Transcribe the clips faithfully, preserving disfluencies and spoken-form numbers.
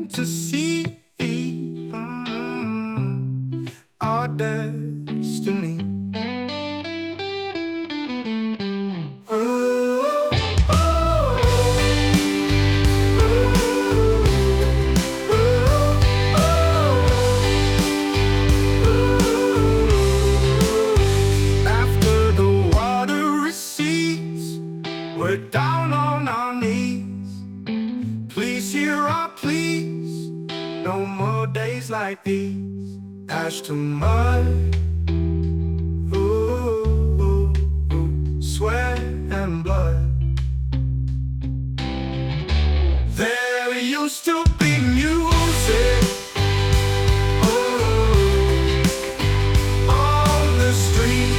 plain to see mm, our destiny. After the water recedes, we're down on our knees. Please hear our pleas. No more days like these. Ash to mud, ooh, ooh, ooh, sweat and blood. There used to be music, ooh, on the street.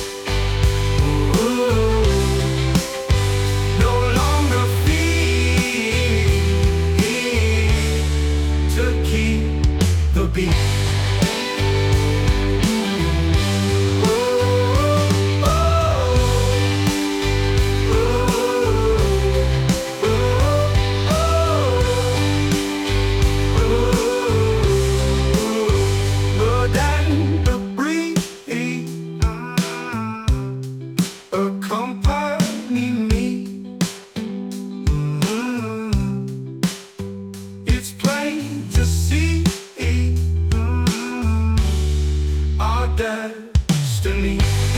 Ooh, no longer feed to keep the beat. Accompany me. Mm, It's plain to see mm, our destiny.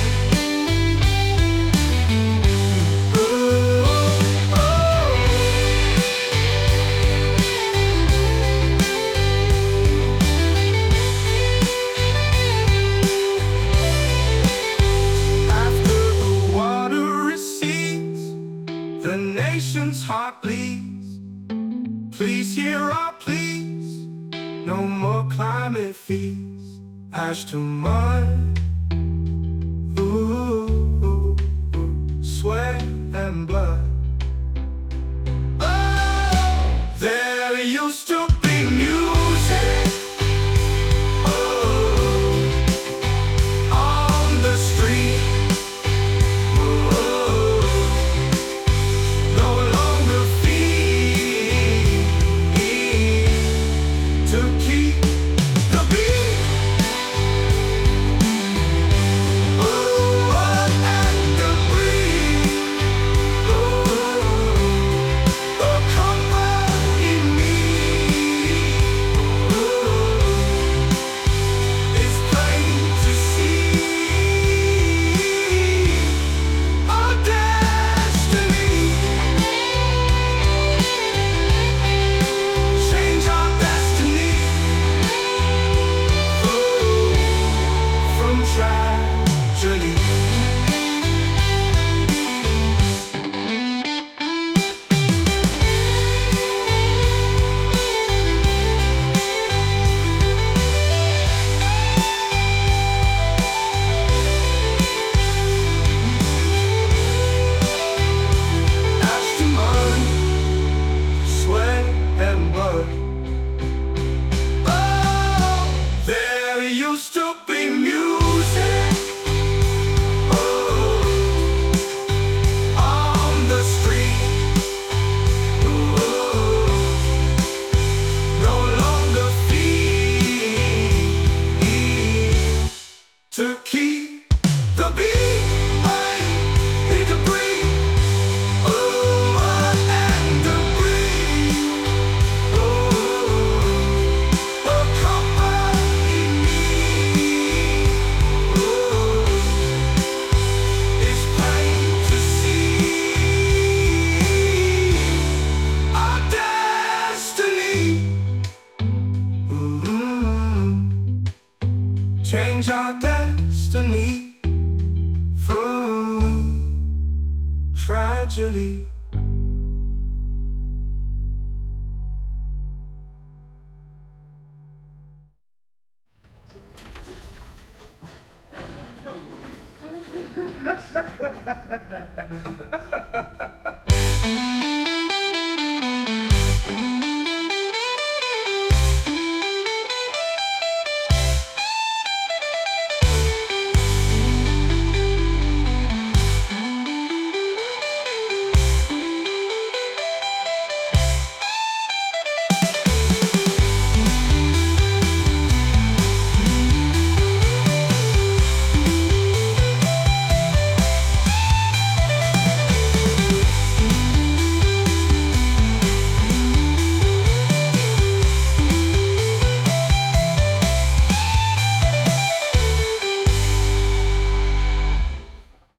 The nation's heart bleeds. Please hear our pleas. No more climate fees. Ash to mud, ooh, ooh, ooh, sweat and blood. Oh, there used to be music, oh, on the street. Used to be music, oh, on the street. Ooh, no longer feed to keep the beat. I need to breathe. Ooh, and to breathe. Ooh, oh, come on. Change our destiny from tragedy.